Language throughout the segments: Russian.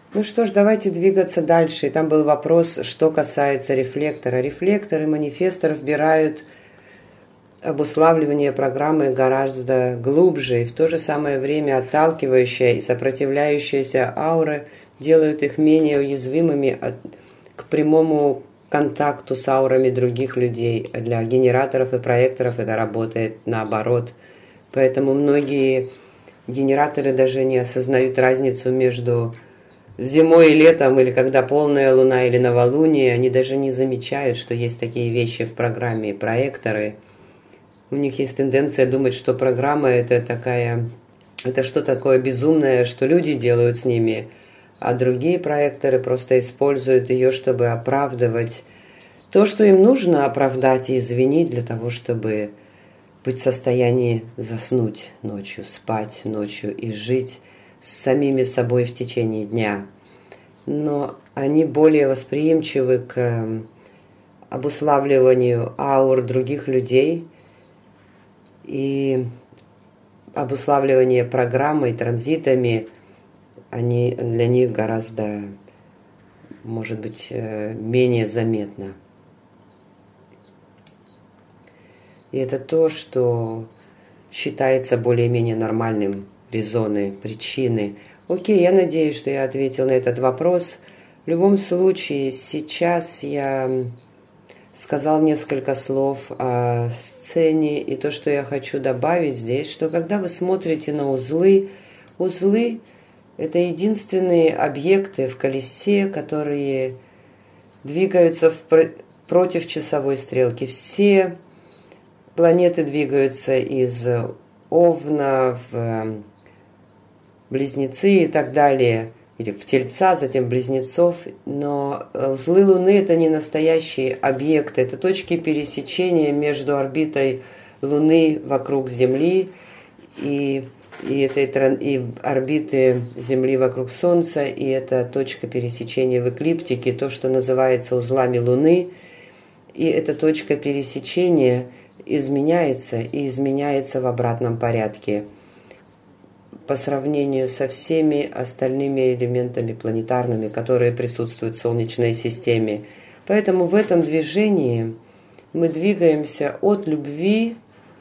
Ну что ж, давайте двигаться дальше. И там был вопрос, что касается рефлектора. Рефлекторы манифестор вбирают обуславливание программы гораздо глубже, и в то же самое время отталкивающая и сопротивляющаяся ауры делают их менее уязвимыми к прямому контакту с аурами других людей. Для генераторов и проекторов это работает наоборот. Поэтому многие генераторы даже не осознают разницу между зимой и летом, или когда полная луна или новолуние. Они даже не замечают, что есть такие вещи в программе. Проекторы, у них есть тенденция думать, что программа это что такое безумное, что люди делают с ними, а другие проекторы просто используют ее, чтобы оправдывать то, что им нужно оправдать и извинить для того, чтобы быть в состоянии заснуть ночью, спать ночью и жить с самими собой в течение дня. Но они более восприимчивы к обуславливанию аур других людей, и обуславливание программой, транзитами, они для них гораздо, может быть, менее заметно. И это то, что считается более-менее нормальным, резоны, причины. Окей, я надеюсь, что я ответил на этот вопрос. В любом случае, сейчас я сказал несколько слов о сцене, и то, что я хочу добавить здесь, что когда вы смотрите на узлы – это единственные объекты в колесе, которые двигаются против часовой стрелки. Все планеты двигаются из Овна в Близнецы и так далее, или в Тельца, затем Близнецов, но узлы Луны – это не настоящие объекты, это точки пересечения между орбитой Луны вокруг Земли и орбиты Земли вокруг Солнца, и это точка пересечения в эклиптике, то, что называется узлами Луны, и эта точка пересечения изменяется в обратном порядке по сравнению со всеми остальными элементами планетарными, которые присутствуют в Солнечной системе. Поэтому в этом движении мы двигаемся от любви.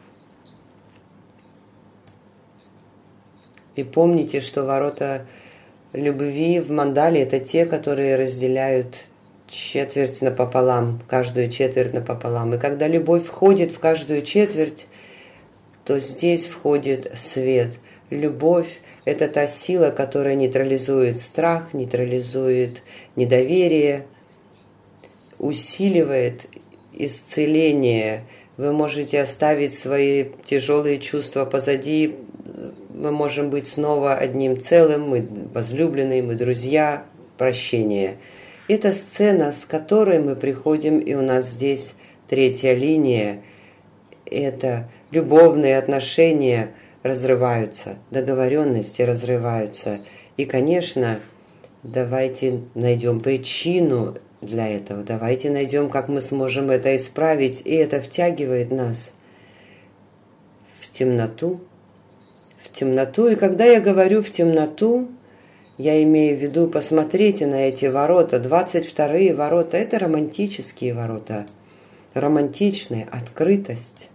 И помните, что ворота любви в мандале – это те, которые разделяют четверть напополам, каждую четверть напополам. И когда любовь входит в каждую четверть, то здесь входит свет. Любовь – это та сила, которая нейтрализует страх, нейтрализует недоверие, усиливает исцеление. Вы можете оставить свои тяжелые чувства позади. Мы можем быть снова одним целым. Мы возлюбленные, мы друзья, прощение. Это сцена, с которой мы приходим, и у нас здесь третья линия. Это любовные отношения разрываются, договоренности разрываются. И, конечно, давайте найдем причину для этого. Давайте найдем, как мы сможем это исправить. И это втягивает нас в темноту. В темноту. И когда я говорю в темноту, я имею в виду, посмотрите на эти ворота. 22-е ворота – это романтические ворота. Романтичная открытость.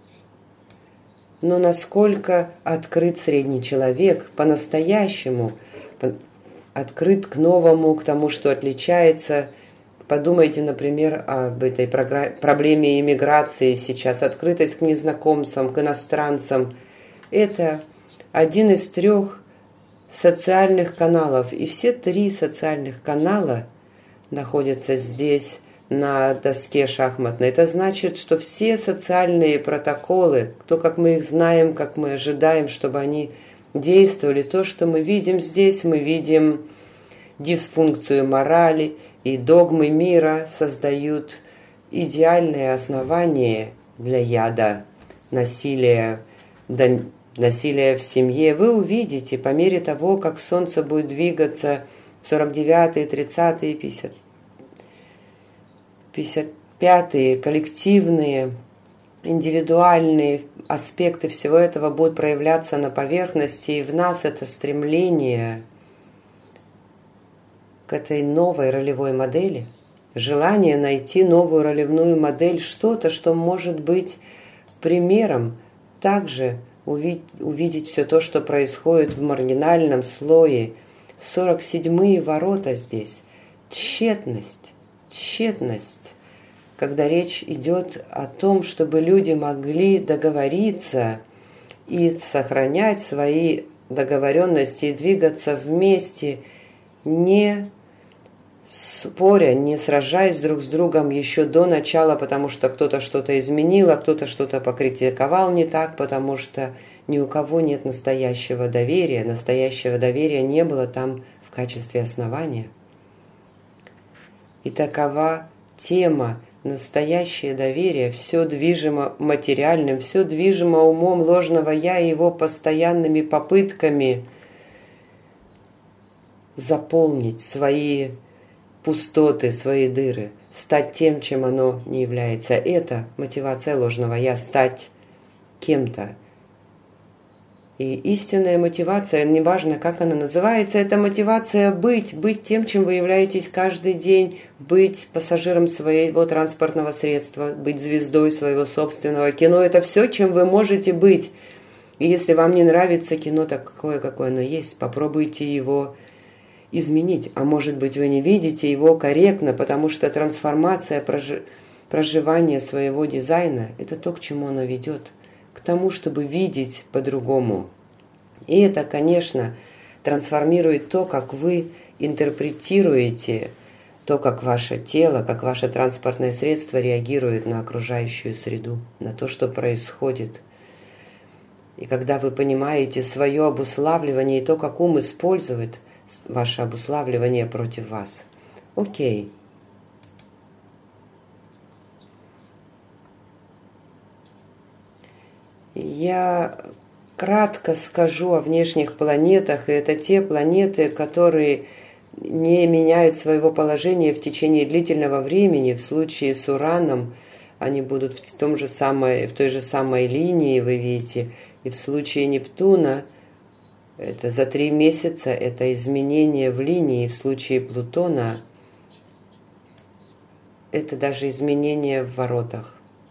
Но насколько открыт средний человек по-настоящему, открыт к новому, к тому, что отличается. Подумайте, например, об этой проблеме иммиграции сейчас. Открытость к незнакомцам, к иностранцам. Это один из 3 социальных каналов. И все 3 социальных канала находятся здесь, на доске шахматной. Это значит, что все социальные протоколы, то, как мы их знаем, как мы ожидаем, чтобы они действовали, то, что мы видим здесь, мы видим дисфункцию морали, и догмы мира создают идеальное основание для яда, насилия в семье. Вы увидите по мере того, как Солнце будет двигаться в 49-е, 30-е, 55-е, коллективные, индивидуальные аспекты всего этого будут проявляться на поверхности, и в нас это стремление к этой новой ролевой модели, желание найти новую ролевую модель, что-то, что может быть примером, также увидеть все то, что происходит в маргинальном слое. 47-е ворота здесь. Тщетность, когда речь идет о том, чтобы люди могли договориться и сохранять свои договоренности и двигаться вместе, не споря, не сражаясь друг с другом еще до начала, потому что кто-то что-то изменил, а кто-то что-то покритиковал не так, потому что ни у кого нет настоящего доверия. Настоящего доверия не было там в качестве основания. И такова тема. Настоящее доверие, все движимо материальным, все движимо умом ложного «я» и его постоянными попытками заполнить свои пустоты, свои дыры, стать тем, чем оно не является. Это мотивация ложного «я» — стать кем-то. И истинная мотивация, неважно, как она называется, это мотивация быть тем, чем вы являетесь каждый день, быть пассажиром своего транспортного средства, быть звездой своего собственного кино. Это все, чем вы можете быть. И если вам не нравится кино такое, какое оно есть, попробуйте его изменить. А может быть, вы не видите его корректно, потому что трансформация, проживание своего дизайна – это то, к чему оно ведет. К тому, чтобы видеть по-другому. И это, конечно, трансформирует то, как вы интерпретируете, то, как ваше тело, как ваше транспортное средство реагирует на окружающую среду, на то, что происходит. И когда вы понимаете свое обуславливание и то, как ум использует ваше обуславливание против вас. Окей. Я кратко скажу о внешних планетах, и это те планеты, которые не меняют своего положения в течение длительного времени. В случае с Ураном они будут в той же самой линии, вы видите, и в случае Нептуна это за 3 месяца это изменение в линии, в случае Плутона это даже изменение в воротах.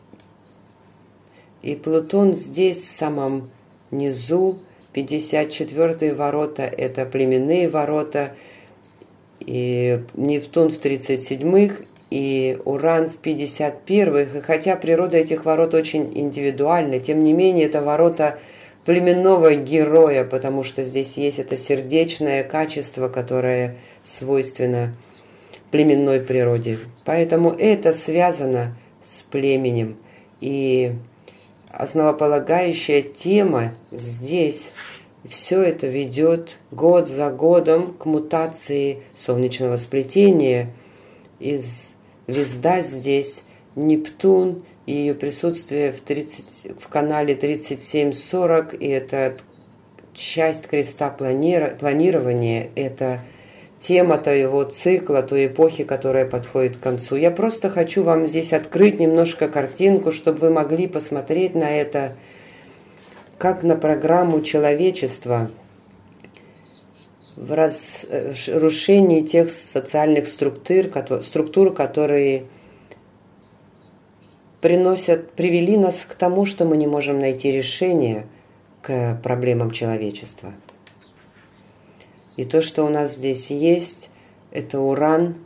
И Плутон здесь, в самом низу, 54-е ворота, это племенные ворота, и Нептун в 37-х, и Уран в 51-х. И хотя природа этих ворот очень индивидуальна, тем не менее, это ворота племенного героя, потому что здесь есть это сердечное качество, которое свойственно племенной природе. Поэтому это связано с племенем. И основополагающая тема здесь, все это ведет год за годом к мутации солнечного сплетения. И звезда здесь, Нептун, и ее присутствие в канале 3740, и это часть креста планирования, это тема твоего цикла, той эпохи, которая подходит к концу. Я просто хочу вам здесь открыть немножко картинку, чтобы вы могли посмотреть на это как на программу человечества в разрушении тех социальных структур, которые привели нас к тому, что мы не можем найти решение к проблемам человечества. И то, что у нас здесь есть, это Уран,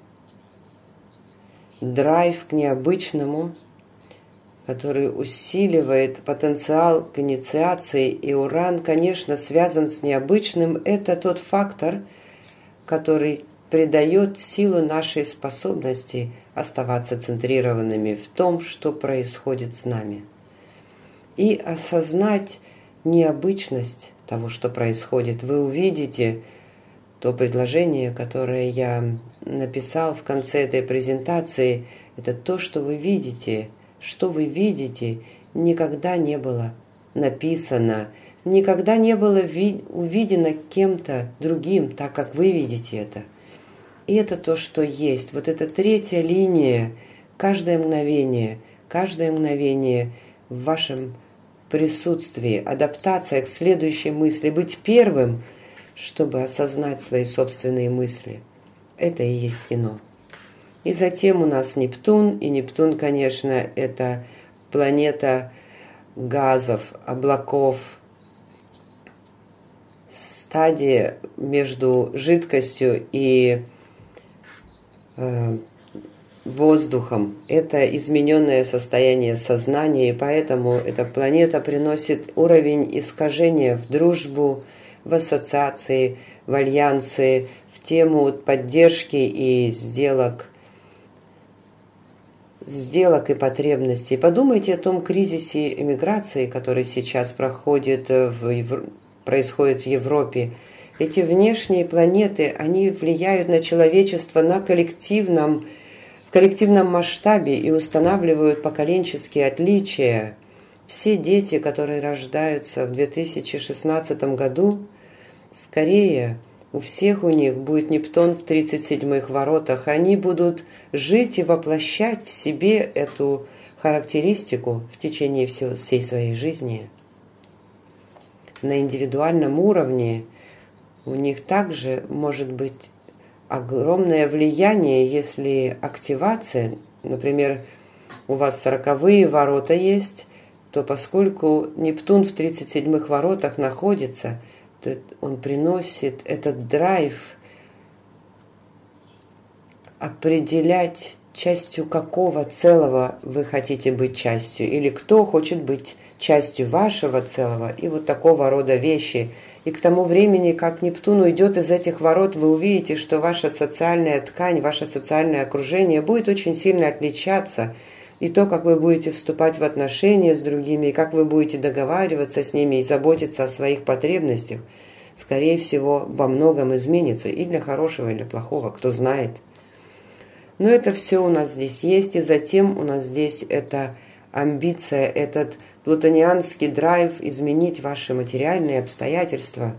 драйв к необычному, который усиливает потенциал к инициации. И Уран, конечно, связан с необычным. Это тот фактор, который придает силу нашей способности оставаться центрированными в том, что происходит с нами. И осознать необычность того, что происходит. Вы увидите то предложение, которое я написал в конце этой презентации, это то, что вы видите. Что вы видите, никогда не было написано, никогда не было увидено кем-то другим, так как вы видите это. И это то, что есть. Вот эта третья линия, каждое мгновение в вашем присутствии, адаптация к следующей мысли, быть первым, чтобы осознать свои собственные мысли. это и есть кино. И затем у нас Нептун, и Нептун, конечно, это планета газов, облаков, стадия между жидкостью и воздухом. Это измененное состояние сознания, и поэтому эта планета приносит уровень искажения в дружбу, в ассоциации, в альянсы, в тему поддержки и сделок и потребностей. Подумайте о том кризисе эмиграции, который сейчас происходит в Европе. Эти внешние планеты, они влияют на человечество в коллективном масштабе и устанавливают поколенческие отличия. Все дети, которые рождаются в 2016 году, скорее у всех у них будет Нептун в 37-х воротах. Они будут жить и воплощать в себе эту характеристику в течение всей своей жизни. На индивидуальном уровне у них также может быть огромное влияние, если активация, например, у вас 40-е ворота есть, то поскольку Нептун в 37-х воротах находится, то он приносит этот драйв определять, частью какого целого вы хотите быть частью, или кто хочет быть частью вашего целого, и вот такого рода вещи. И к тому времени, как Нептун уйдет из этих ворот, вы увидите, что ваша социальная ткань, ваше социальное окружение будет очень сильно отличаться. И то, как вы будете вступать в отношения с другими, и как вы будете договариваться с ними и заботиться о своих потребностях, скорее всего, во многом изменится. И для хорошего, и для плохого, кто знает. Но это все у нас здесь есть. И затем у нас здесь эта амбиция, этот плутонианский драйв изменить ваши материальные обстоятельства.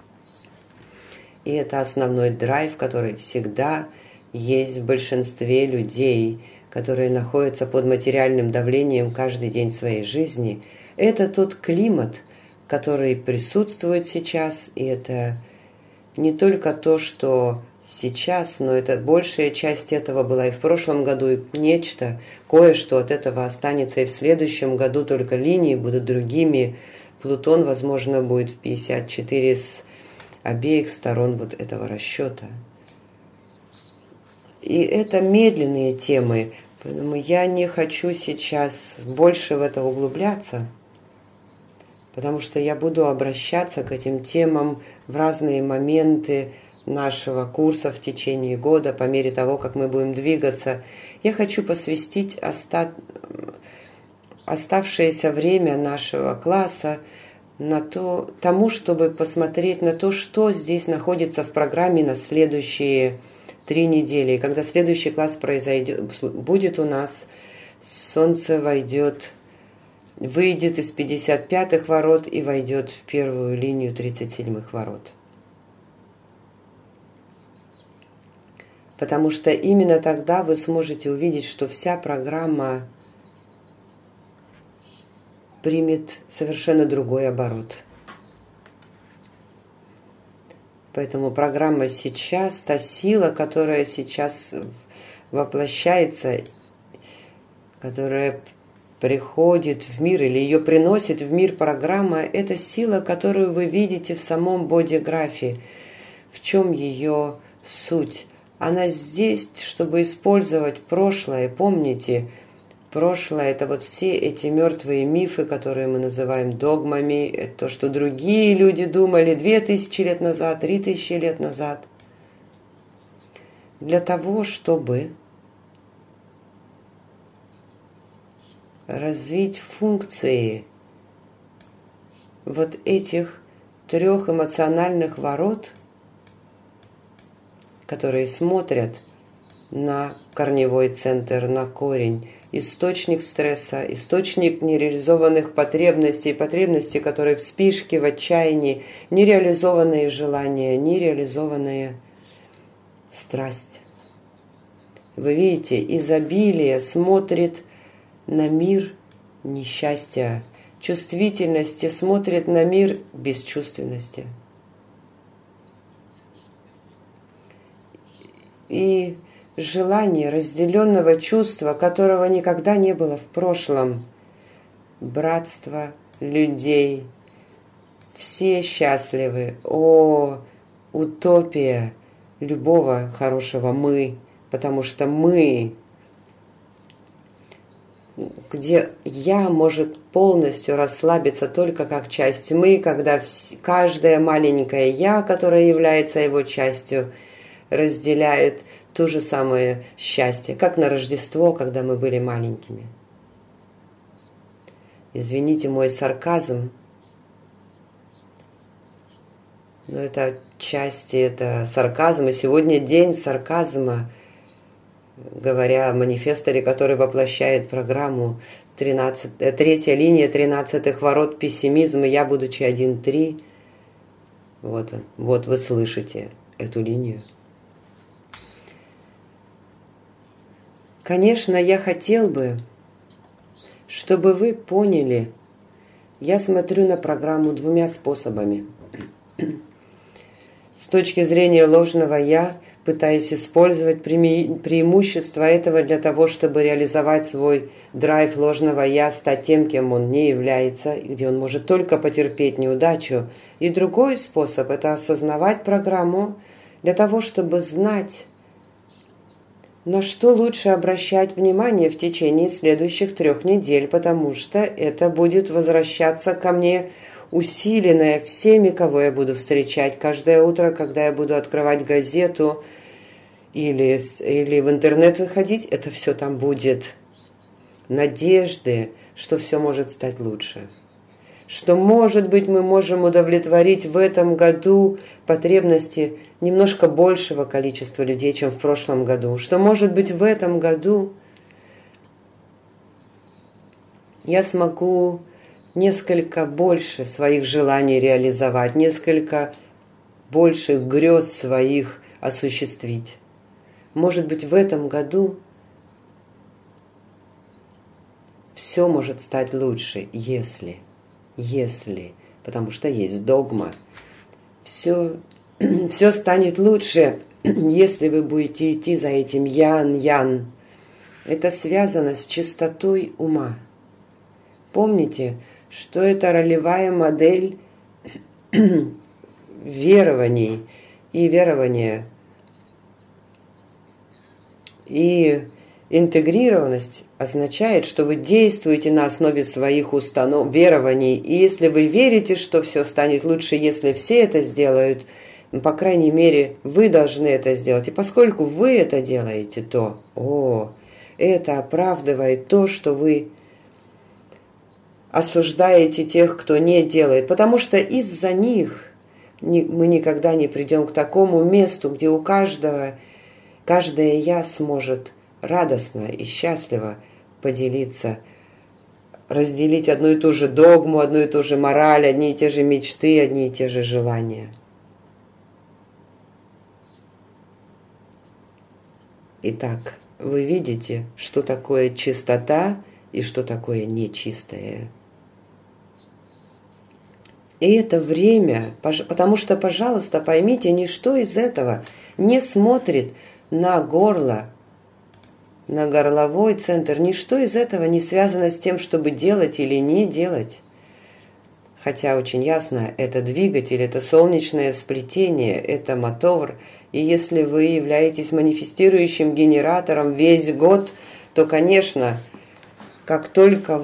И это основной драйв, который всегда есть в большинстве людей, которые находятся под материальным давлением каждый день своей жизни. Это тот климат, который присутствует сейчас, и это не только то, что сейчас, но это большая часть этого была и в прошлом году, и кое-что от этого останется и в следующем году, только линии будут другими. Плутон, возможно, будет в 54 с обеих сторон вот этого расчета. И это медленные темы, поэтому я не хочу сейчас больше в это углубляться, потому что я буду обращаться к этим темам в разные моменты нашего курса в течение года, по мере того, как мы будем двигаться. Я хочу посвятить оставшееся время нашего класса тому, чтобы посмотреть на то, что здесь находится в программе на следующие 3 недели. И когда следующий класс будет у нас, Солнце выйдет из 55-х ворот и войдет в первую линию 37-х ворот. Потому что именно тогда вы сможете увидеть, что вся программа примет совершенно другой оборот. Поэтому программа сейчас, та сила, которая сейчас воплощается, которая приходит в мир или ее приносит в мир программа, это сила, которую вы видите в самом бодиграфе. В чем ее суть? Она здесь, чтобы использовать прошлое. Помните, прошлое – это вот все эти мертвые мифы, которые мы называем догмами. Это то, что другие люди думали 2000 лет назад, 3000 лет назад. Для того, чтобы развить функции вот этих 3 эмоциональных ворот, которые смотрят на корневой центр, на корень, источник стресса, источник нереализованных потребностей, потребности, которые в спешке, в отчаянии, нереализованные желания, нереализованная страсть. Вы видите, изобилие смотрит на мир несчастья, чувствительности смотрит на мир бесчувственности. и желание разделенного чувства, которого никогда не было в прошлом. Братство людей. Все счастливы. О, утопия любого хорошего «мы», потому что мы, где «я» может полностью расслабиться только как часть «мы», когда каждое маленькое «я», которое является его частью, разделяет то же самое счастье, как на Рождество, когда мы были маленькими. Извините мой сарказм, но это части, это сарказм, и сегодня день сарказма, говоря о манифесторе, который воплощает программу третья линия 13-х ворот пессимизма, я, будучи 1.3, вот он, вот вы слышите эту линию. Конечно, я хотел бы, чтобы вы поняли, я смотрю на программу двумя способами. С точки зрения ложного «я», пытаясь использовать преимущества этого для того, чтобы реализовать свой драйв ложного «я», стать тем, кем он не является, где он может только потерпеть неудачу. И другой способ – это осознавать программу для того, чтобы знать, на что лучше обращать внимание в течение следующих 3 недель, потому что это будет возвращаться ко мне усиленное всеми, кого я буду встречать каждое утро, когда я буду открывать газету или в интернет выходить, это все там будет. Надежды, что все может стать лучше. Что, может быть, мы можем удовлетворить в этом году потребности немножко большего количества людей, чем в прошлом году. Что, может быть, в этом году я смогу несколько больше своих желаний реализовать, несколько больше грез своих осуществить. Может быть, в этом году все может стать лучше, если, потому что есть догма, все станет лучше, если вы будете идти за этим ян-ян. Это связано с чистотой ума. Помните, что это ролевая модель верований и верования. И интегрированность означает, что вы действуете на основе своих верований. И если вы верите, что все станет лучше, если все это сделают, по крайней мере, вы должны это сделать. И поскольку вы это делаете, то это оправдывает то, что вы осуждаете тех, кто не делает, потому что из-за них мы никогда не придем к такому месту, где у каждое «я» сможет радостно и счастливо поделиться, разделить одну и ту же догму, одну и ту же мораль, одни и те же мечты, одни и те же желания. Итак, вы видите, что такое чистота и что такое нечистое. И это время, потому что, пожалуйста, поймите, ничто из этого не смотрит на горло, на горловой центр. Ничто из этого не связано с тем, чтобы делать или не делать. Хотя очень ясно, это двигатель, это солнечное сплетение, это мотор. И если вы являетесь манифестирующим генератором весь год, то, конечно, как только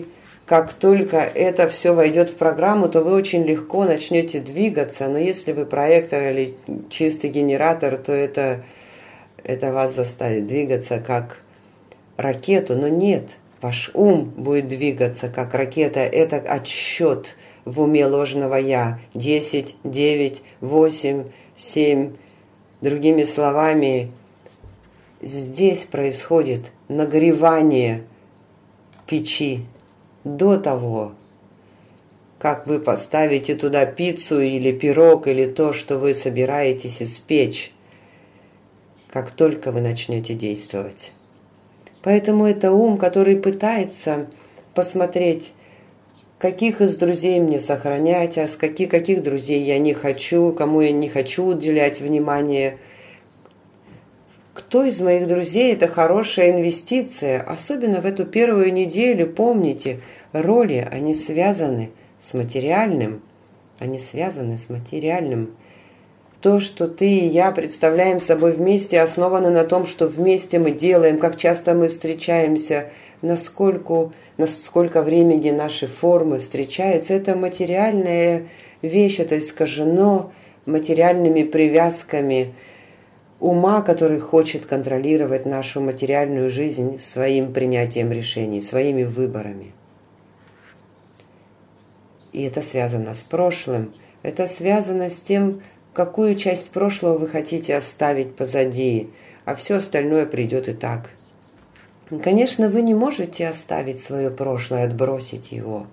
это все войдет в программу, то вы очень легко начнете двигаться. Но если вы проектор или чистый генератор, то это вас заставит двигаться как ракету. Но нет, ваш ум будет двигаться как ракета. Это отсчет в уме ложного «я». 10, 9, 8, 7. Другими словами, здесь происходит нагревание печи до того, как вы поставите туда пиццу или пирог, или то, что вы собираетесь испечь, как только вы начнете действовать. Поэтому это ум, который пытается посмотреть, каких из друзей мне сохранять, а с каких друзей я не хочу, кому я не хочу уделять внимание, кто из моих друзей – это хорошая инвестиция. Особенно в эту первую неделю, помните, роли, они связаны с материальным. Они связаны с материальным. То, что ты и я представляем собой вместе, основано на том, что вместе мы делаем, как часто мы встречаемся, насколько времени наши формы встречаются. Это материальная вещь, это искажено материальными привязками ума, который хочет контролировать нашу материальную жизнь своим принятием решений, своими выборами. И это связано с прошлым, это связано с тем, какую часть прошлого вы хотите оставить позади, а все остальное придет и так. Конечно, вы не можете оставить свое прошлое, отбросить его.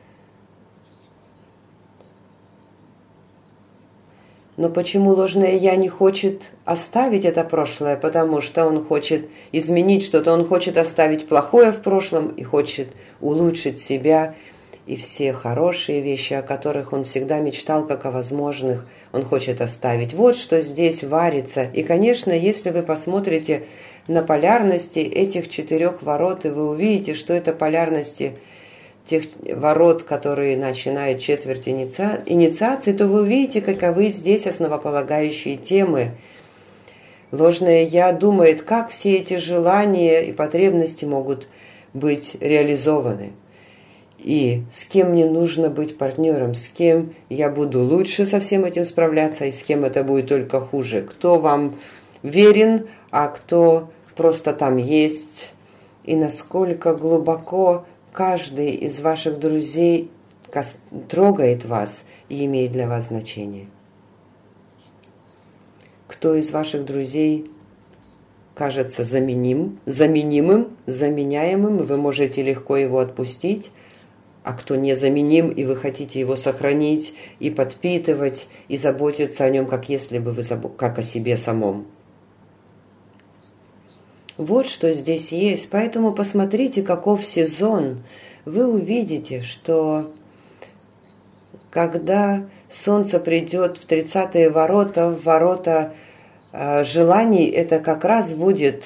Но почему ложное «я» не хочет оставить это прошлое? Потому что он хочет изменить что-то, он хочет оставить плохое в прошлом и хочет улучшить себя. И все хорошие вещи, о которых он всегда мечтал, как о возможных, он хочет оставить. Вот что здесь варится. И, конечно, если вы посмотрите на полярности этих 4 ворот, и вы увидите, что это полярности тех ворот, которые начинают четверть инициации, то вы увидите, каковы здесь основополагающие темы. Ложное «я» думает, как все эти желания и потребности могут быть реализованы. И с кем мне нужно быть партнером, с кем я буду лучше со всем этим справляться, и с кем это будет только хуже. Кто вам верен, а кто просто там есть, и насколько глубоко каждый из ваших друзей трогает вас и имеет для вас значение. Кто из ваших друзей кажется заменяемым, и вы можете легко его отпустить, а кто незаменим, и вы хотите его сохранить, и подпитывать, и заботиться о нем, как если бы вы как о себе самом. Вот что здесь есть. Поэтому посмотрите, каков сезон. Вы увидите, что когда солнце придет в 30-е ворота, в ворота желаний, это как раз будет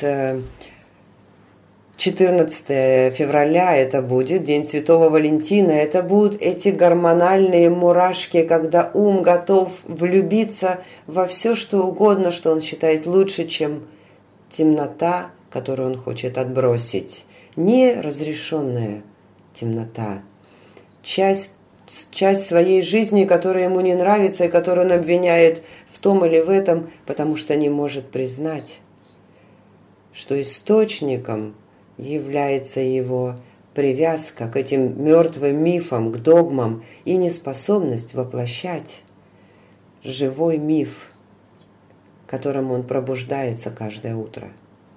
14 февраля, это будет День Святого Валентина, это будут эти гормональные мурашки, когда ум готов влюбиться во все, что угодно, что он считает лучше, чем темнота, которую он хочет отбросить. Неразрешенная темнота. Часть своей жизни, которая ему не нравится и которую он обвиняет в том или в этом, потому что не может признать, что источником является его привязка к этим мертвым мифам, к догмам и неспособность воплощать живой миф, которому он пробуждается каждое утро.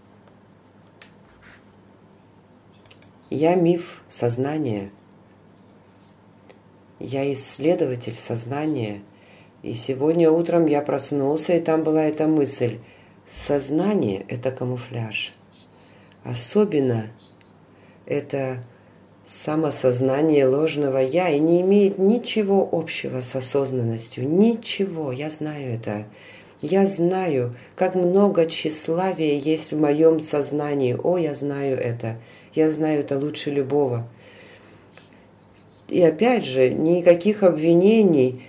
Я миф сознания. Я исследователь сознания. И сегодня утром я проснулся, и там была эта мысль. Сознание – это камуфляж. Особенно это самосознание ложного «я» и не имеет ничего общего с осознанностью. Ничего, я знаю это. Я знаю, как много тщеславия есть в моем сознании. О, я знаю это. Я знаю это лучше любого. И опять же, никаких обвинений.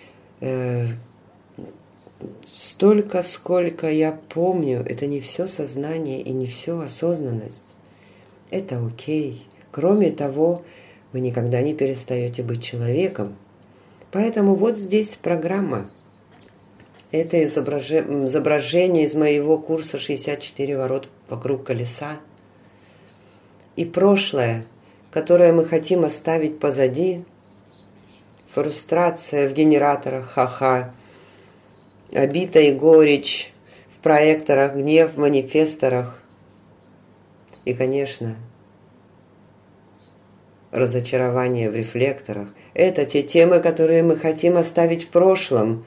Столько, сколько я помню, это не все сознание и не все осознанность. Это окей. Кроме того, вы никогда не перестаете быть человеком. Поэтому вот здесь программа. Это изображение из моего курса «64 ворот вокруг колеса». И прошлое, которое мы хотим оставить позади, фрустрация в генераторах, ха-ха, обида и горечь в проекторах, гнев в манифесторах. И, конечно, разочарование в рефлекторах. Это те темы, которые мы хотим оставить в прошлом.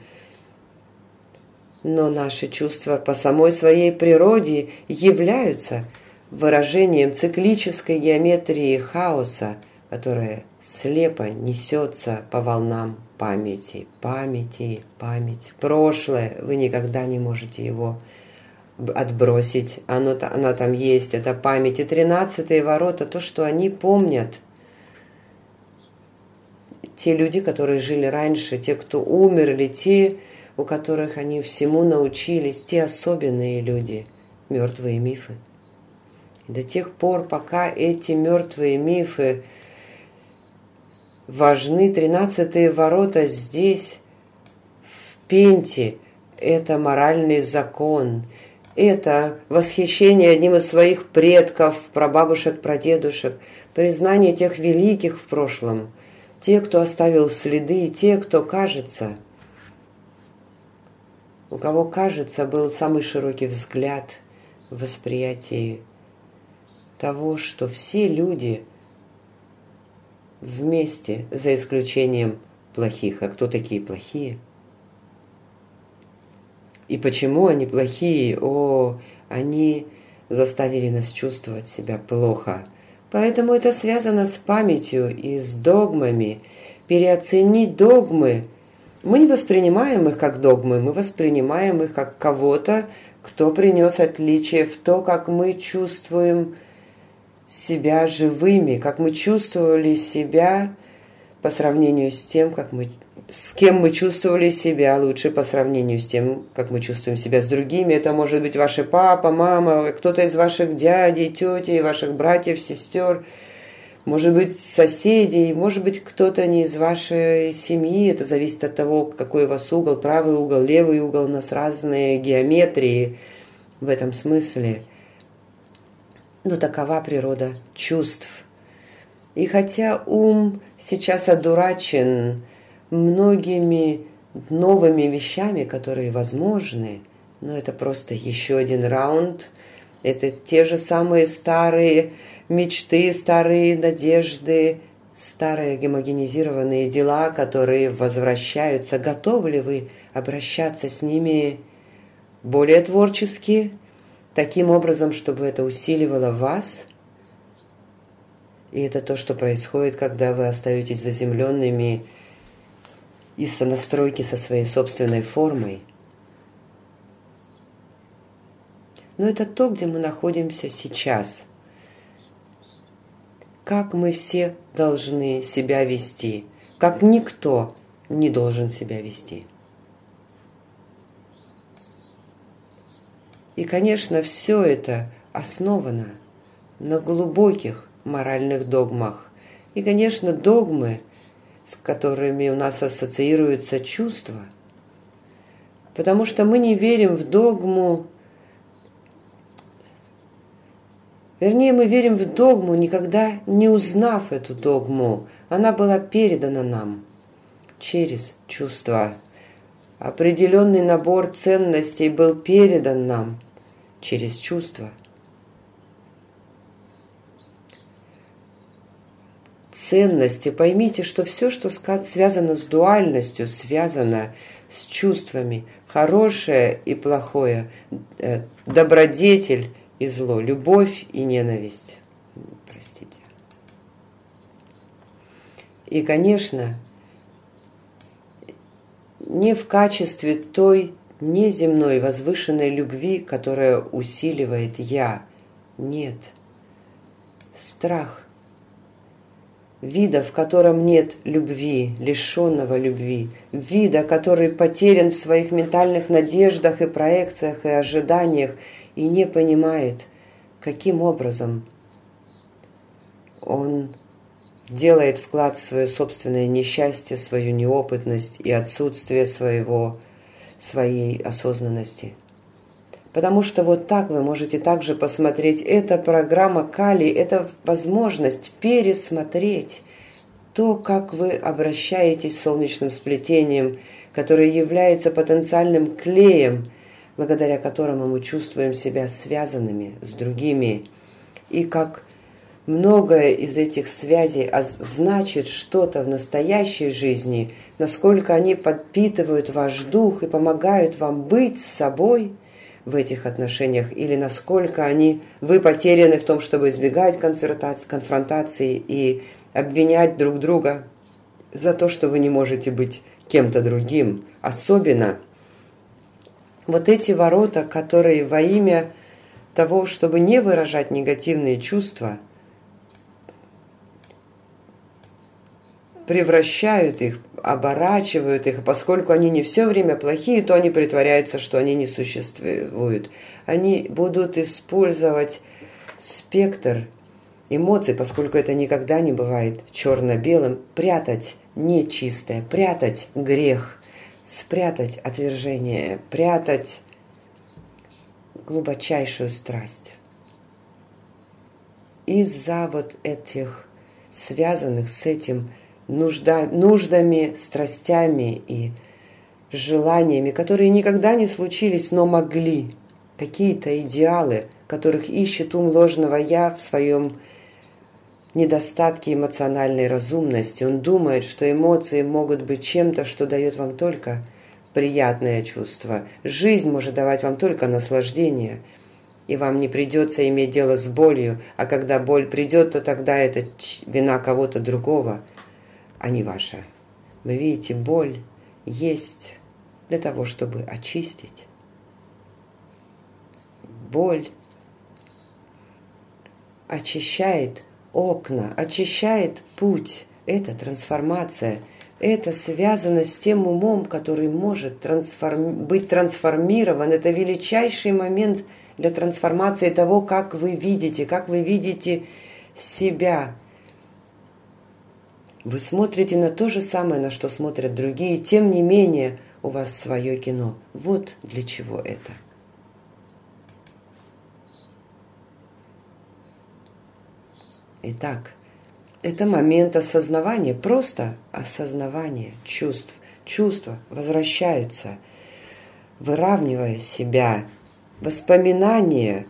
Но наши чувства по самой своей природе являются выражением циклической геометрии хаоса, которая слепо несется по волнам памяти. Память. Прошлое, вы никогда не можете его отбросить. Она там есть, это память. И 13-е ворота, то, что они помнят. Те люди, которые жили раньше, те, кто умерли, те, у которых они всему научились, те особенные люди, мертвые мифы. И до тех пор, пока эти мертвые мифы важны, 13-е ворота здесь, в Пенте, это моральный закон, это восхищение одним из своих предков, прабабушек, прадедушек, признание тех великих в прошлом, те, кто оставил следы, те, кто кажется, у кого, кажется, был самый широкий взгляд в восприятии того, что все люди вместе, за исключением плохих. А кто такие плохие? И почему они плохие? Они заставили нас чувствовать себя плохо. Поэтому это связано с памятью и с догмами. Переоценить догмы. Мы не воспринимаем их как догмы, мы воспринимаем их как кого-то, кто принес отличие в то, как мы чувствуем себя живыми, как мы чувствовали себя по сравнению с тем, с кем мы чувствовали себя лучше по сравнению с тем, как мы чувствуем себя с другими. Это может быть ваш папа, мама, кто-то из ваших дядей, тети, ваших братьев, сестер, может быть, соседей, может быть, кто-то не из вашей семьи. Это зависит от того, какой у вас угол, правый угол, левый угол. У нас разные геометрии в этом смысле. Но такова природа чувств. И хотя ум сейчас одурачен многими новыми вещами, которые возможны, но это просто еще один раунд. Это те же самые старые мечты, старые надежды, старые гомогенизированные дела, которые возвращаются. Готовы ли вы обращаться с ними более творчески, таким образом, чтобы это усиливало вас? И это то, что происходит, когда вы остаетесь заземленными из сонастройки со своей собственной формой. Но это то, где мы находимся сейчас. Как мы все должны себя вести, как никто не должен себя вести. И, конечно, все это основано на глубоких моральных догмах. И, конечно, догмы, с которыми у нас ассоциируются чувства, потому что мы не верим в догму, вернее, мы верим в догму, никогда не узнав эту догму. Она была передана нам через чувства. Определенный набор ценностей был передан нам через чувства. Ценности. Поймите, что все, что связано с дуальностью, связано с чувствами. Хорошее и плохое, добродетель и зло, любовь и ненависть. Простите. И, конечно, не в качестве той неземной возвышенной любви, которая усиливает «я». Нет. Страх. Вида, в котором нет любви, лишенного любви. Вида, который потерян в своих ментальных надеждах и проекциях и ожиданиях и не понимает, каким образом он делает вклад в свое собственное несчастье, свою неопытность и отсутствие своей осознанности. Потому что вот так вы можете также посмотреть. Эта программа Кали, это возможность пересмотреть то, как вы обращаетесь с солнечным сплетением, которое является потенциальным клеем, благодаря которому мы чувствуем себя связанными с другими. И как многое из этих связей значит что-то в настоящей жизни, насколько они подпитывают ваш дух и помогают вам быть с собой в этих отношениях, или насколько вы потеряны в том, чтобы избегать конфронтации и обвинять друг друга за то, что вы не можете быть кем-то другим. Особенно Вот эти ворота, которые во имя того, чтобы не выражать негативные чувства, превращают их, оборачивают их, поскольку они не все время плохие, то они притворяются, что они не существуют. Они будут использовать спектр эмоций, поскольку это никогда не бывает черно-белым, прятать нечистое, прятать грех, спрятать отвержение, прятать глубочайшую страсть. Из-за вот этих связанных с этим нуждами, страстями и желаниями, которые никогда не случились, но могли, какие-то идеалы, которых ищет ум ложного «я» в своем недостатке эмоциональной разумности. Он думает, что эмоции могут быть чем-то, что дает вам только приятное чувство. Жизнь может давать вам только наслаждение, и вам не придется иметь дело с болью, а когда боль придет, то тогда это вина кого-то другого, а не ваша. Вы видите, боль есть для того, чтобы очистить. Боль очищает окна, очищает путь. Это трансформация. Это связано с тем умом, который может быть трансформирован. Это величайший момент для трансформации того, как вы видите себя. Вы смотрите на то же самое, на что смотрят другие, тем не менее у вас свое кино. Вот для чего это. Итак, это момент осознавания, просто осознавание чувств. Чувства возвращаются, выравнивая себя. Воспоминания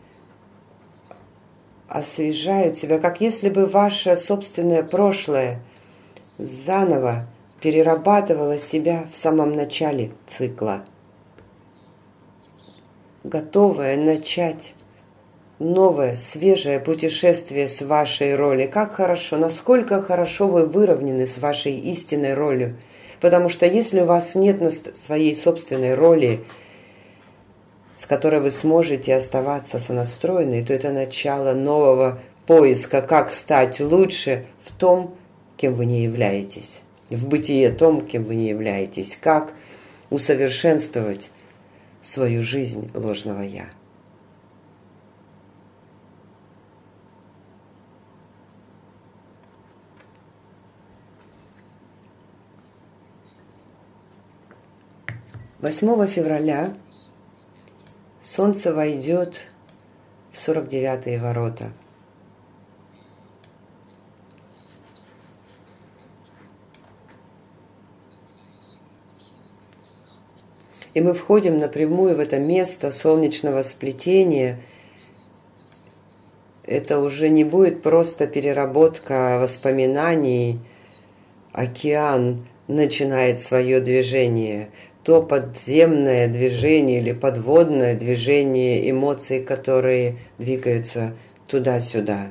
освежают себя, как если бы ваше собственное прошлое заново перерабатывало себя в самом начале цикла, готовое начать новое, свежее путешествие с вашей роли. Как хорошо, насколько хорошо вы выровнены с вашей истинной ролью. Потому что если у вас нет своей собственной роли, с которой вы сможете оставаться сонастроенной, то это начало нового поиска, как стать лучше в том, кем вы не являетесь. В бытие том, кем вы не являетесь. Как усовершенствовать свою жизнь ложного «я». «8 февраля Солнце войдет в 49-е ворота. И мы входим напрямую в это место солнечного сплетения. Это уже не будет просто переработка воспоминаний. Океан начинает свое движение. То подземное движение или подводное движение эмоций, которые двигаются туда-сюда.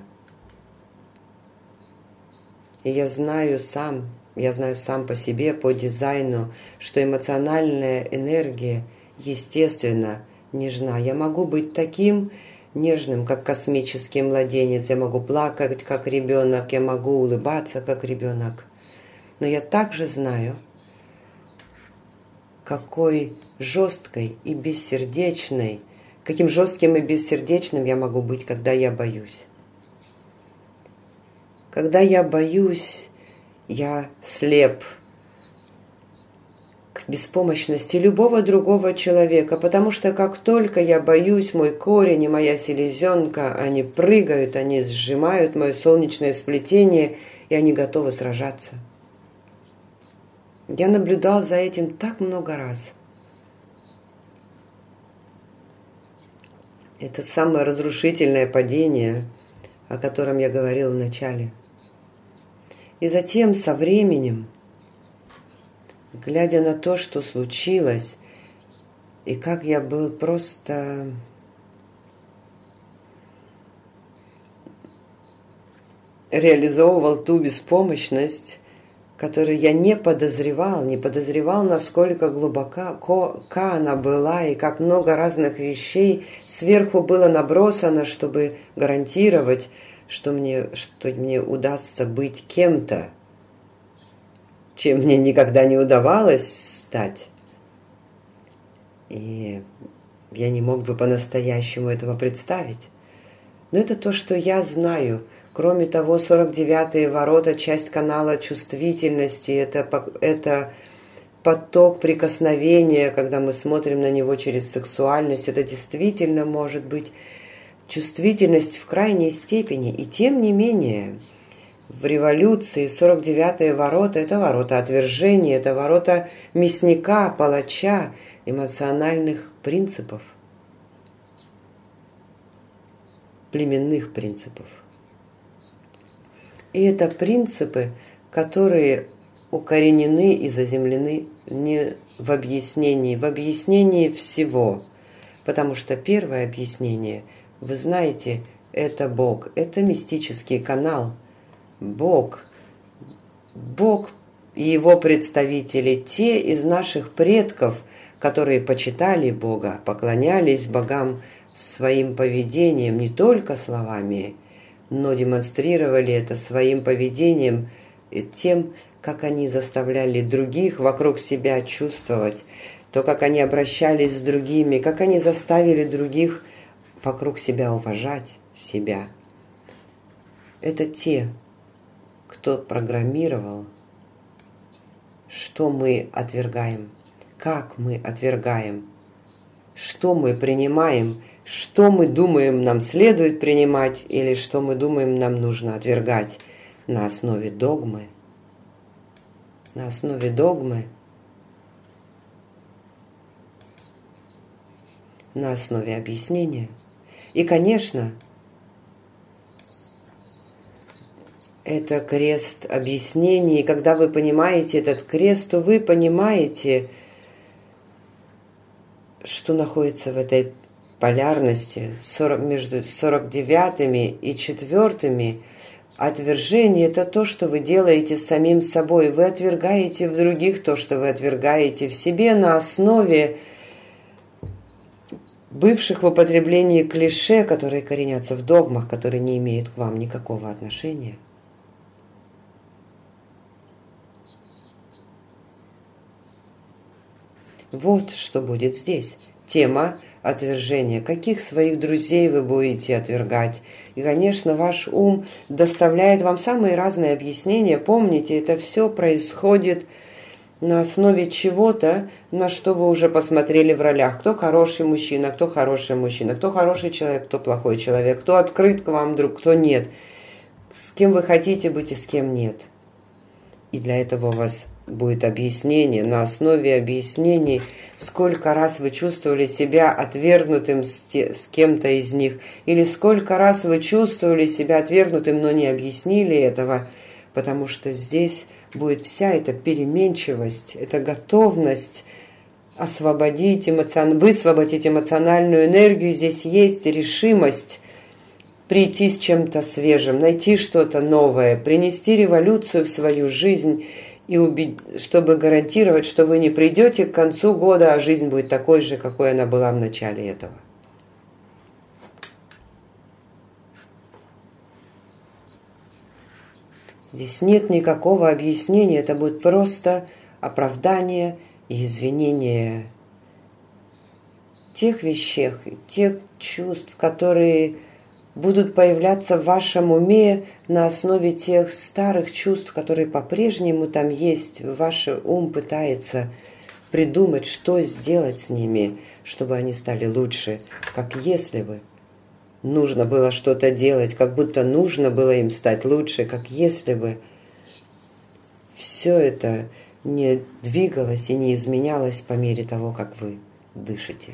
И я знаю сам по себе, по дизайну, что эмоциональная энергия, естественно, нежна. Я могу быть таким нежным, как космический младенец, я могу плакать, как ребенок, я могу улыбаться, как ребенок. Но я также знаю, какой жесткой и бессердечной, каким жестким и бессердечным я могу быть, когда я боюсь. Когда я боюсь, я слеп к беспомощности любого другого человека, потому что как только я боюсь, мой корень и моя селезенка, они прыгают, они сжимают мое солнечное сплетение, и они готовы сражаться. Я наблюдал за этим так много раз. Это самое разрушительное падение, о котором я говорил в начале. И затем, со временем, глядя на то, что случилось, и как я был просто реализовывал ту беспомощность, которую я не подозревал, насколько глубока она была, и как много разных вещей сверху было набросано, чтобы гарантировать, что мне удастся быть кем-то, чем мне никогда не удавалось стать. И я не мог бы по-настоящему этого представить. Но это то, что я знаю. Кроме того, 49-е ворота, часть канала чувствительности, это поток прикосновения, когда мы смотрим на него через сексуальность. Это действительно может быть чувствительность в крайней степени. И тем не менее, в революции 49-е ворота – это ворота отвержения, это ворота мясника, палача, эмоциональных принципов, племенных принципов. И это принципы, которые укоренены и заземлены не в объяснении всего. Потому что первое объяснение, вы знаете, это Бог, это мистический канал. Бог и его представители, те из наших предков, которые почитали Бога, поклонялись богам своим поведением, не только словами, но демонстрировали это своим поведением и тем, как они заставляли других вокруг себя чувствовать, то, как они обращались с другими, как они заставили других вокруг себя уважать себя. Это те, кто программировал, что мы отвергаем, как мы отвергаем, что мы принимаем, что мы думаем нам следует принимать или что мы думаем нам нужно отвергать на основе догмы. На основе догмы, на основе объяснения. И, конечно, это крест объяснений. И когда вы понимаете этот крест, то вы понимаете, что находится в этой полярности между 49-ми и 4-ми. Отвержение – это то, что вы делаете с самим собой. Вы отвергаете в других то, что вы отвергаете в себе на основе бывших в употреблении клише, которые коренятся в догмах, которые не имеют к вам никакого отношения. Вот что будет здесь. Тема отвержения. Каких своих друзей вы будете отвергать? И, конечно, ваш ум доставляет вам самые разные объяснения. Помните, это все происходит на основе чего-то, на что вы уже посмотрели в ролях. Кто хороший мужчина, кто хороший мужчина, кто хороший человек, кто плохой человек, кто открыт к вам друг, кто нет. С кем вы хотите быть и с кем нет. И для этого у вас будет объяснение, на основе объяснений, сколько раз вы чувствовали себя отвергнутым с кем-то из них, или сколько раз вы чувствовали себя отвергнутым, но не объяснили этого, потому что здесь будет вся эта переменчивость, эта готовность высвободить эмоциональную энергию, здесь есть решимость прийти с чем-то свежим, найти что-то новое, принести революцию в свою жизнь, и чтобы гарантировать, что вы не придете к концу года, а жизнь будет такой же, какой она была в начале этого. Здесь нет никакого объяснения, это будет просто оправдание и извинение тех вещей, тех чувств, которые будут появляться в вашем уме на основе тех старых чувств, которые по-прежнему там есть. Ваш ум пытается придумать, что сделать с ними, чтобы они стали лучше, как если бы нужно было что-то делать, как будто нужно было им стать лучше, как если бы все это не двигалось и не изменялось по мере того, как вы дышите.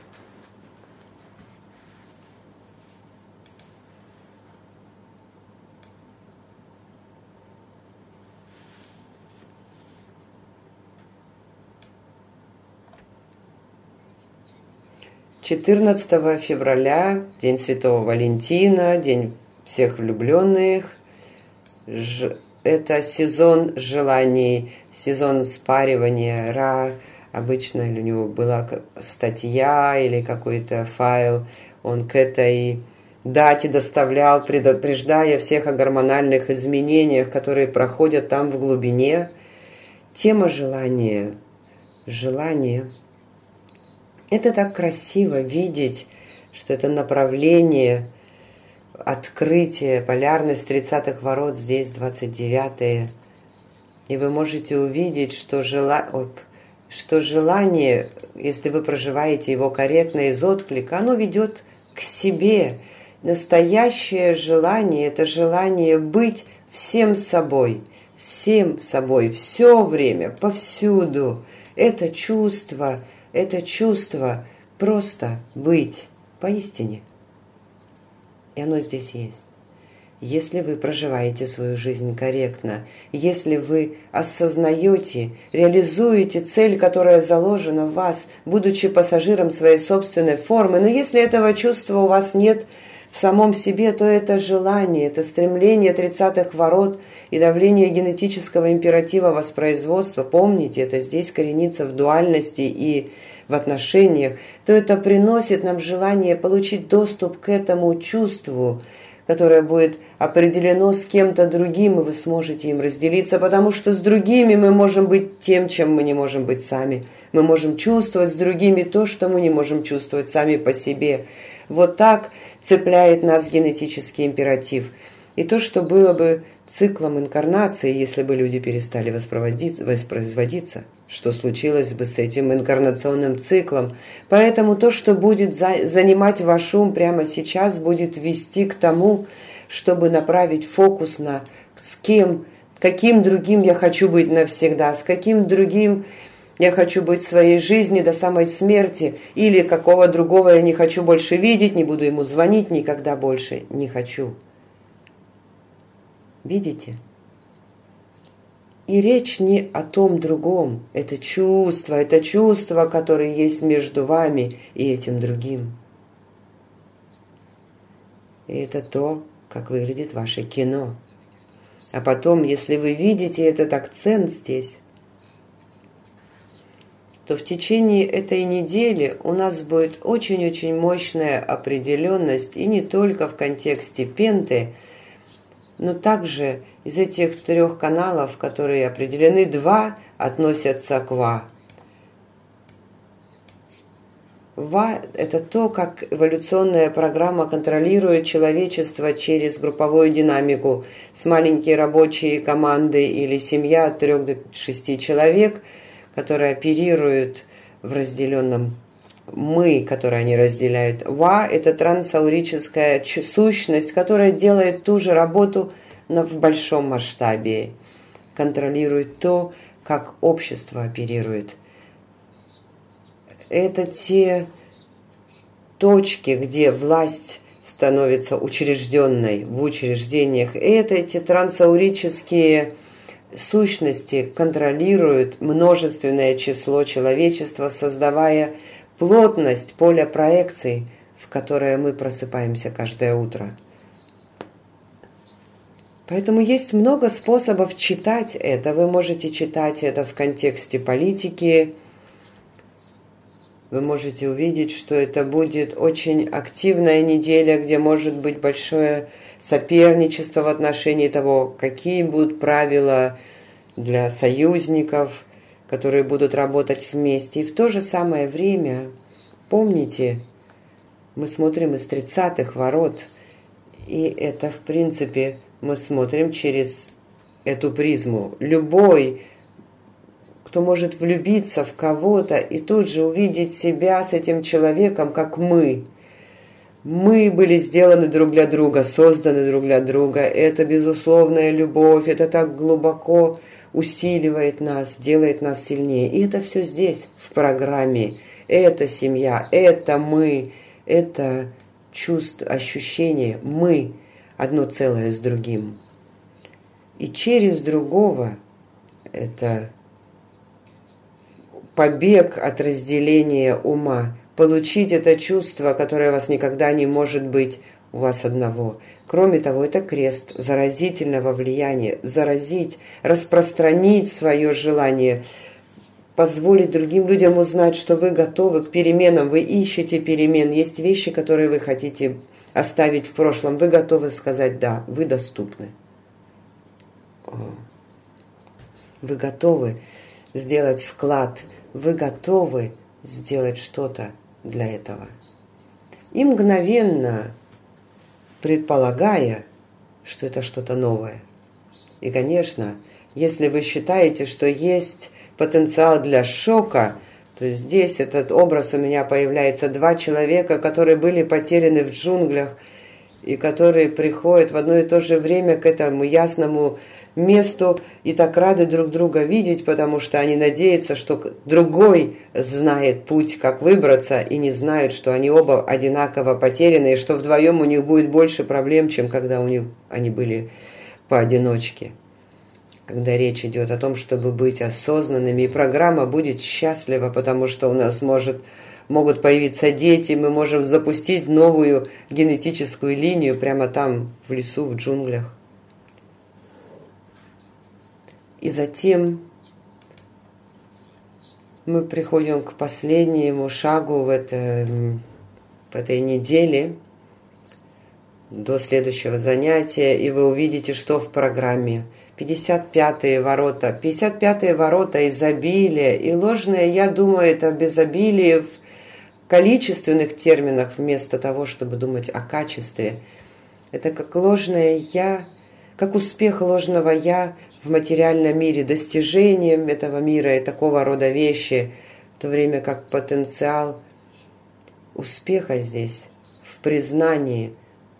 «14 февраля, День Святого Валентина, День всех влюбленных. это сезон желаний, сезон спаривания. Ра, обычно у него была статья или какой-то файл, он к этой дате доставлял, предупреждая всех о гормональных изменениях, которые проходят там в глубине. Тема желания. Желание. Это так красиво видеть, что это направление, открытие, полярность 30-х ворот, здесь 29-е. И вы можете увидеть, что желание, если вы проживаете его корректно из отклика, оно ведет к себе. Настоящее желание – это желание быть всем собой, все время, повсюду. Это чувство просто быть поистине. И оно здесь есть. Если вы проживаете свою жизнь корректно, если вы осознаете, реализуете цель, которая заложена в вас, будучи пассажиром своей собственной формы, но если этого чувства у вас нет в самом себе, то это желание, это стремление 30-х ворот и давление генетического императива воспроизводства, помните, это здесь коренится в дуальности и в отношениях, то это приносит нам желание получить доступ к этому чувству, которое будет определено с кем-то другим, и вы сможете им разделиться, потому что с другими мы можем быть тем, чем мы не можем быть сами. Мы можем чувствовать с другими то, что мы не можем чувствовать сами по себе. Вот так цепляет нас генетический императив. И то, что было бы циклом инкарнации, если бы люди перестали воспроизводиться, что случилось бы с этим инкарнационным циклом. Поэтому то, что будет занимать ваш ум прямо сейчас, будет вести к тому, чтобы направить фокус на каким другим я хочу быть навсегда, с каким другим я хочу быть в своей жизни до самой смерти, или какого другого я не хочу больше видеть, не буду ему звонить, никогда больше не хочу. Видите? И речь не о том другом. Это чувство, которое есть между вами и этим другим. И это то, как выглядит ваше кино. А потом, если вы видите этот акцент здесь, то в течение этой недели у нас будет очень-очень мощная определенность, и не только в контексте пенты, но также из этих 3 каналов, которые определены, 2 относятся к Ва. Ва – это то, как эволюционная программа контролирует человечество через групповую динамику с маленькие рабочие команды или семья от 3 до 6 человек, которые оперируют в разделенном «мы», которое они разделяют. Ва – это трансаурическая сущность, которая делает ту же работу в большом масштабе, контролирует то, как общество оперирует. Это те точки, где власть становится учрежденной в учреждениях. Это эти трансаурические сущности контролируют множественное число человечества, создавая плотность поля проекций, в которое мы просыпаемся каждое утро. Поэтому есть много способов читать это. Вы можете читать это в контексте политики. Вы можете увидеть, что это будет очень активная неделя, где может быть большое соперничество в отношении того, какие будут правила для союзников, которые будут работать вместе. И в то же самое время, помните, мы смотрим из 30-х ворот, и это, в принципе, мы смотрим через эту призму. Любой, кто может влюбиться в кого-то и тут же увидеть себя с этим человеком, как мы. Мы были сделаны друг для друга, созданы друг для друга. Это безусловная любовь, это так глубоко усиливает нас, делает нас сильнее. И это все здесь, в программе. Это семья, это мы, это чувство, ощущение. Мы одно целое с другим. И через другого это побег от разделения ума, получить это чувство, которое у вас никогда не может быть у вас одного. Кроме того, это крест заразительного влияния, заразить, распространить свое желание, позволить другим людям узнать, что вы готовы к переменам, вы ищете перемен, есть вещи, которые вы хотите оставить в прошлом, вы готовы сказать «да», вы доступны. Вы готовы сделать вклад, вы готовы сделать что-то для этого. И мгновенно, предполагая, что это что-то новое. И, конечно, если вы считаете, что есть потенциал для шока, то здесь этот образ у меня появляется. Два человека, которые были потеряны в джунглях и которые приходят в одно и то же время к этому ясному месту и так рады друг друга видеть, потому что они надеются, что другой знает путь, как выбраться, и не знают, что они оба одинаково потеряны, и что вдвоем у них будет больше проблем, чем когда они были поодиночке. Когда речь идет о том, чтобы быть осознанными, и программа будет счастлива, потому что у нас могут появиться дети, мы можем запустить новую генетическую линию прямо там, в лесу, в джунглях. И затем мы приходим к последнему шагу в этой неделе, до следующего занятия, и вы увидите, что в программе. 55-е ворота. 55-е ворота изобилия. И ложное «я» думает об изобилии в количественных терминах, вместо того, чтобы думать о качестве. Это как ложное «я», как успех ложного «я» в материальном мире, достижением этого мира и такого рода вещи, в то время как потенциал успеха здесь в признании,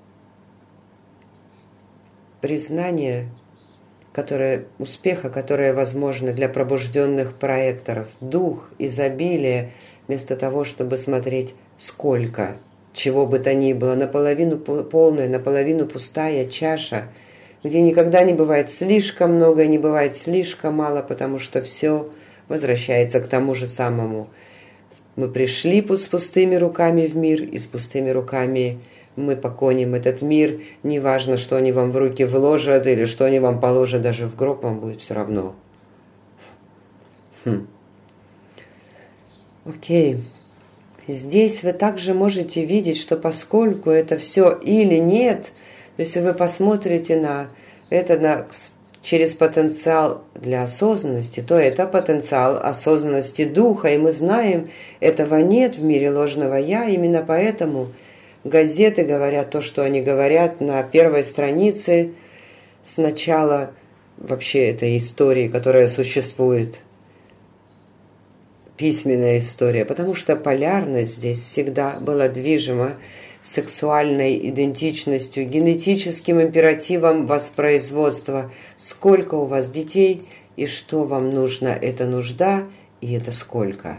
успеха, которое возможно для пробужденных проекторов, дух изобилия, вместо того, чтобы смотреть сколько, чего бы то ни было, наполовину полная, наполовину пустая чаша, где никогда не бывает слишком много, не бывает слишком мало, потому что все возвращается к тому же самому. Мы пришли с пустыми руками в мир, и с пустыми руками мы поконим этот мир. Неважно, что они вам в руки вложат, или что они вам положат даже в гроб, вам будет все равно. Окей. Здесь вы также можете видеть, что поскольку это все или нет, то есть вы посмотрите на это через потенциал для осознанности, то это потенциал осознанности духа, и мы знаем, этого нет в мире ложного «я», именно поэтому газеты говорят то, что они говорят на первой странице с начала вообще этой истории, которая существует, письменная история, потому что полярность здесь всегда была движима сексуальной идентичностью, генетическим императивом воспроизводства. Сколько у вас детей и что вам нужно, это нужда и это сколько.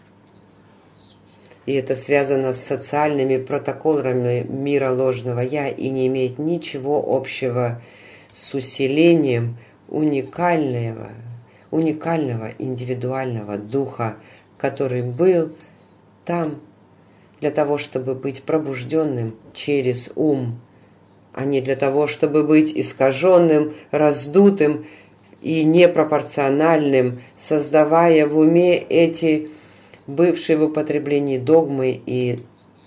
И это связано с социальными протоколами мира ложного «я» и не имеет ничего общего с усилением уникального, индивидуального духа, который был там для того, чтобы быть пробужденным через ум, а не для того, чтобы быть искаженным, раздутым и непропорциональным, создавая в уме эти бывшие в употреблении догмы и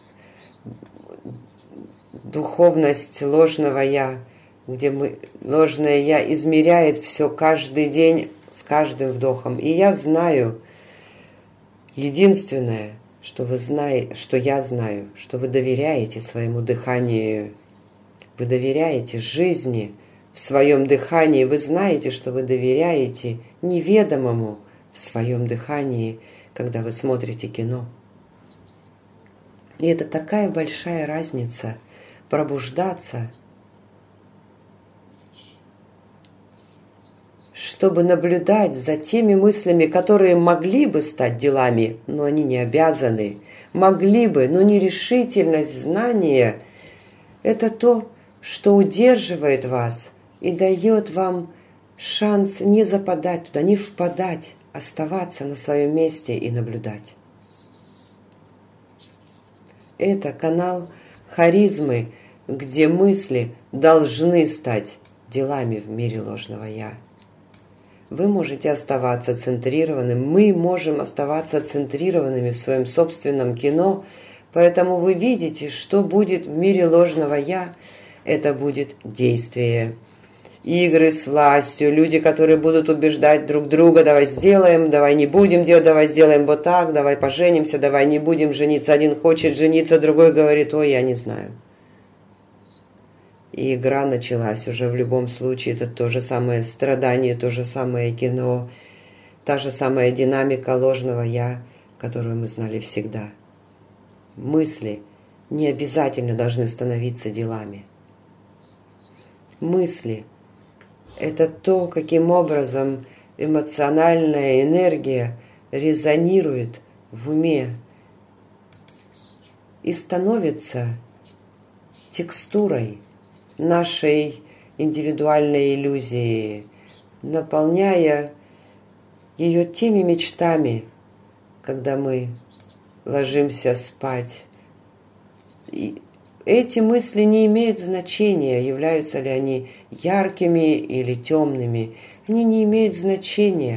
духовность ложного «я», где ложное «я» измеряет все каждый день с каждым вдохом. И я знаю, единственное, что я знаю, что вы доверяете своему дыханию, вы доверяете жизни в своем дыхании, вы знаете, что вы доверяете неведомому в своем дыхании, когда вы смотрите кино. И это такая большая разница пробуждаться, чтобы наблюдать за теми мыслями, которые могли бы стать делами, но они не обязаны, могли бы, но нерешительность знания – это то, что удерживает вас и дает вам шанс не западать туда, не впадать, оставаться на своем месте и наблюдать. Это канал харизмы, где мысли должны стать делами в мире ложного «я». Вы можете оставаться центрированным, мы можем оставаться центрированными в своем собственном кино, поэтому вы видите, что будет в мире ложного «я». Это будет действие. Игры с властью, люди, которые будут убеждать друг друга: давай сделаем, давай не будем делать, давай сделаем вот так, давай поженимся, давай не будем жениться. Один хочет жениться, другой говорит: ой, я не знаю. И игра началась уже в любом случае. Это то же самое страдание, то же самое кино, та же самая динамика ложного «я», которую мы знали всегда. Мысли не обязательно должны становиться делами. Мысли – это то, каким образом эмоциональная энергия резонирует в уме и становится текстурой нашей индивидуальной иллюзии, наполняя ее теми мечтами, когда мы ложимся спать. И эти мысли не имеют значения, являются ли они яркими или темными. Они не имеют значения.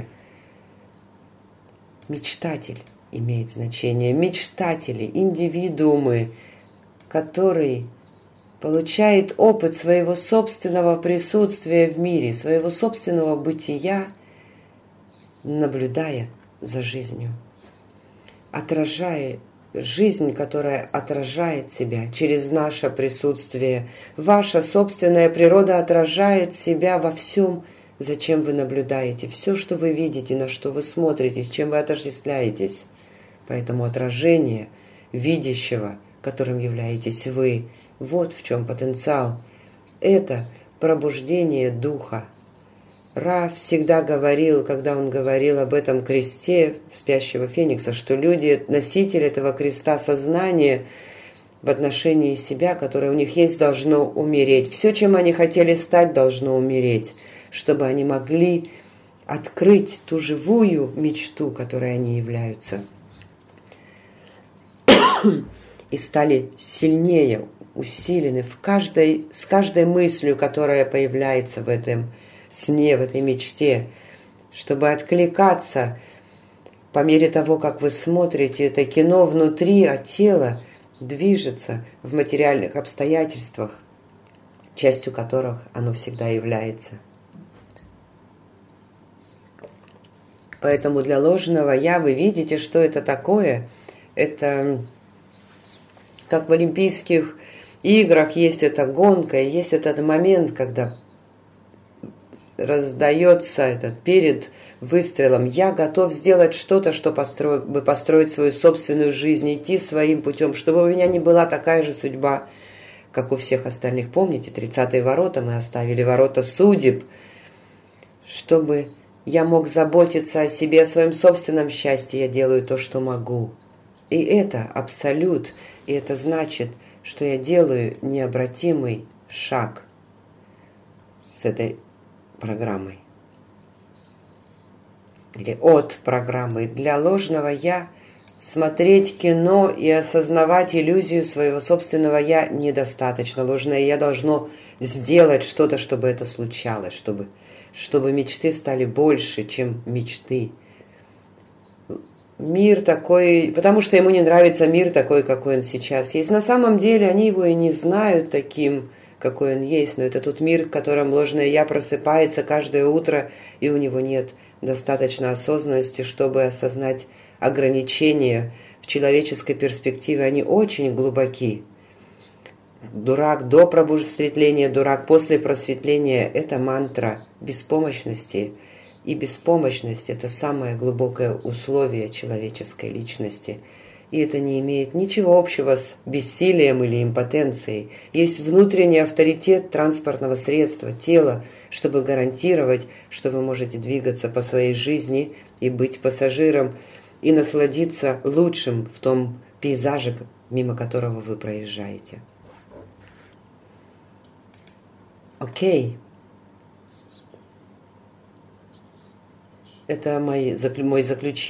Мечтатель имеет значение. Мечтатели, индивидуумы, который получает опыт своего собственного присутствия в мире, своего собственного бытия, наблюдая за жизнью, отражая жизнь, которая отражает себя через наше присутствие. Ваша собственная природа отражает себя во всем, зачем вы наблюдаете, все, что вы видите, на что вы смотрите, с чем вы отождествляетесь. Поэтому отражение видящего, которым являетесь вы, вот в чем потенциал. Это пробуждение духа. Ра всегда говорил, когда он говорил об этом кресте спящего феникса, что люди, носители этого креста сознания в отношении себя, которое у них есть, должно умереть. Все, чем они хотели стать, должно умереть, чтобы они могли открыть ту живую мечту, которой они являются. И стали сильнее, усилены с каждой мыслью, которая появляется в этом сне, в этой мечте, чтобы откликаться по мере того, как вы смотрите это кино внутри, а тело движется в материальных обстоятельствах, частью которых оно всегда является. Поэтому для ложного «я» вы видите, что это такое. Это как в Олимпийских играх есть эта гонка, есть этот момент, когда раздается этот перед выстрелом: я готов сделать что-то, чтобы построить свою собственную жизнь, идти своим путем, чтобы у меня не была такая же судьба, как у всех остальных. Помните, 30-е ворота мы оставили, ворота судеб, чтобы я мог заботиться о себе, о своем собственном счастье. Я делаю то, что могу. И это абсолют, и это значит, что я делаю необратимый шаг с этой программой. Или от программы. Для ложного «я» смотреть кино и осознавать иллюзию своего собственного «я» недостаточно. Ложное «я» должно сделать что-то, чтобы это случалось, чтобы мечты стали больше, чем мечты. Мир такой, потому что ему не нравится мир такой, какой он сейчас есть. На самом деле они его и не знают таким, какой он есть, но это тот мир, в котором ложное «я» просыпается каждое утро, и у него нет достаточно осознанности, чтобы осознать ограничения в человеческой перспективе. Они очень глубоки. Дурак до просветления, дурак после просветления – это мантра беспомощности. И беспомощность – это самое глубокое условие человеческой личности. И это не имеет ничего общего с бессилием или импотенцией. Есть внутренний авторитет транспортного средства, тела, чтобы гарантировать, что вы можете двигаться по своей жизни и быть пассажиром, и насладиться лучшим в том пейзаже, мимо которого вы проезжаете. Окей. Это мой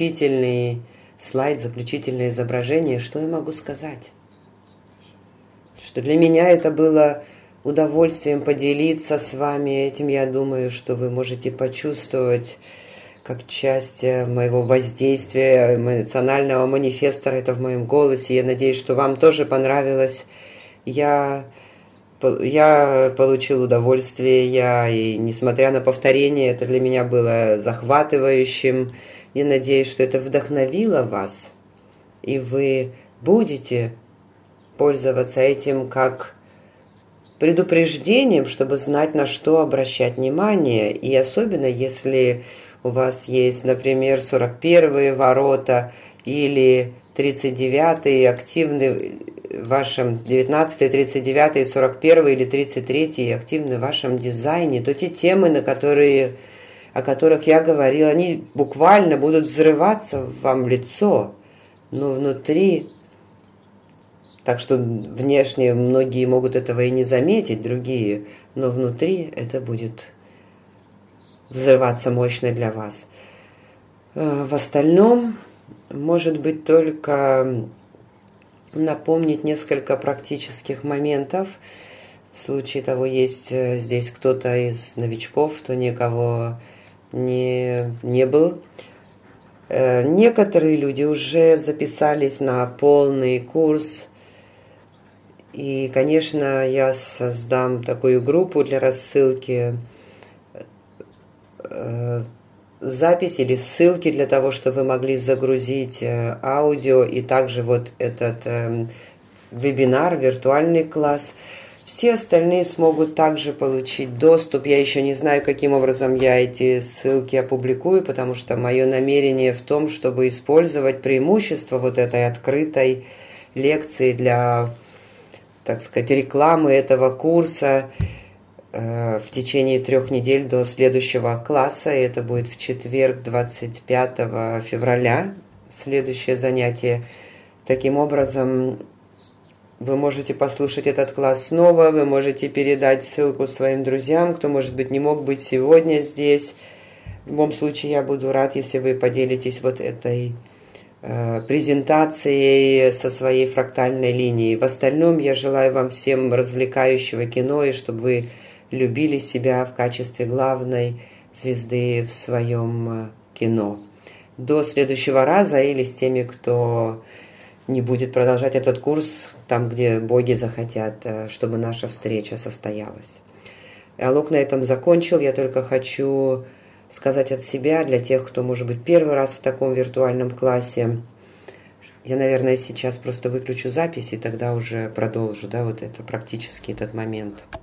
заключительный слайд, заключительное изображение. Что я могу сказать? что для меня это было удовольствием поделиться с вами этим. Я думаю, что вы можете почувствовать как часть моего воздействия, эмоционального манифестора, это в моем голосе. Я надеюсь, что вам тоже понравилось. Я получил удовольствие, и несмотря на повторение, это для меня было захватывающим. Я надеюсь, что это вдохновило вас, и вы будете пользоваться этим как предупреждением, чтобы знать, на что обращать внимание. И особенно, если у вас есть, например, 41-е ворота или 39-е активны в вашем 19-е, 39-е, 41-е или 33-е активны в вашем дизайне, то те темы, о которых я говорила, они буквально будут взрываться вам в лицо, но внутри. Так что внешне многие могут этого и не заметить, другие, но внутри это будет взрываться мощно для вас. В остальном, может быть, только напомнить несколько практических моментов. В случае того, есть здесь кто-то из новичков, кто никого не был. Некоторые люди уже записались на полный курс. И, конечно, я создам такую группу для рассылки запись или ссылки для того, чтобы вы могли загрузить аудио и также вот этот вебинар, виртуальный класс. Все остальные смогут также получить доступ. Я еще не знаю, каким образом я эти ссылки опубликую, потому что мое намерение в том, чтобы использовать преимущество вот этой открытой лекции для, так сказать, рекламы этого курса в течение 3 недель до следующего класса. И это будет в четверг, 25 февраля, следующее занятие. Таким образом, вы можете послушать этот класс снова, вы можете передать ссылку своим друзьям, кто, может быть, не мог быть сегодня здесь. В любом случае, я буду рад, если вы поделитесь вот этой презентацией со своей фрактальной линией. В остальном, я желаю вам всем развлекающего кино, и чтобы вы любили себя в качестве главной звезды в своем кино. До следующего раза, или с теми, кто не будет продолжать этот курс там, где боги захотят, чтобы наша встреча состоялась. Алок на этом закончил. Я только хочу сказать от себя, для тех, кто, может быть, первый раз в таком виртуальном классе. Я, наверное, сейчас просто выключу запись и тогда уже продолжу, вот это, практически этот момент.